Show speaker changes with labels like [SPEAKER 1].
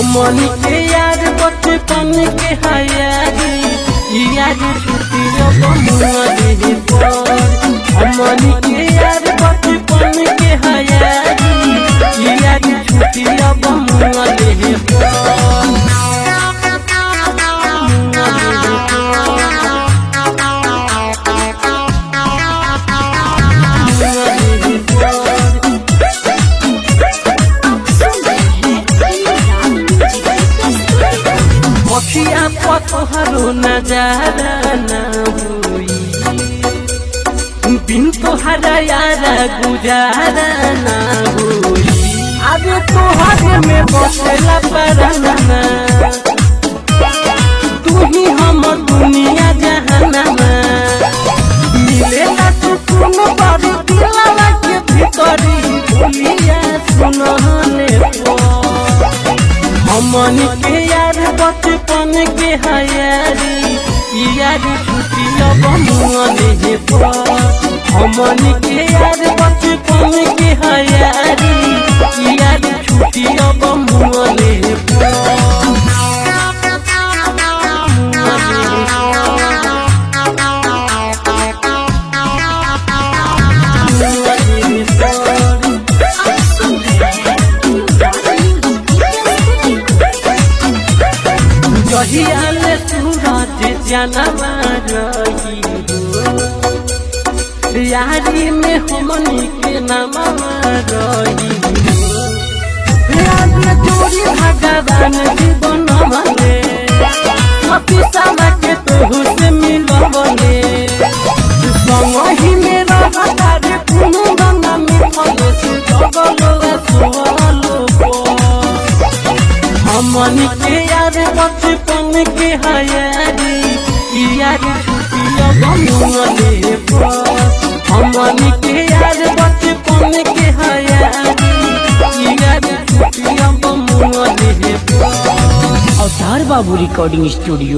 [SPEAKER 1] हमनी के यार बचपन के हयारी यार छुट्टियों बमुआ दे पर हमनी के यार बचपन के हयारी यार छुट्टियों बमुआ दे पर बखिया पतोहरो नजारा न हुई बिन तोहरा यारा गुजारा न हुई अबे तोहरे में बसेला पराना तू ही हम दुनिया जहानमा मिलेला सुकून बड़ी दिलवा के भीतरी बोलिया सुनहने हमनी के यार बचपन के हयारी यार छुट्टियों बमुआ दे पर हमनी के यार बचपन के हयारी यार छुट्टियों बमुआ दे पर जहियाले सूरज जनवा रही हो यारी में हमनी के नामा रही हो जोड़ी भगवान जीवन भले हपीसावा के तोहू से मिलबले संगही में रहता रे कुनु गंगा में फले से जगलो सुवलो हमनी के यार बचपन के हयारी यार छुट्टियों बमुआ दे पर हमनी के यार बचपन के हयारी यार छुट्टियों बमुआ दे पर
[SPEAKER 2] अवतार बाबू रिकॉर्डिंग स्टूडियो।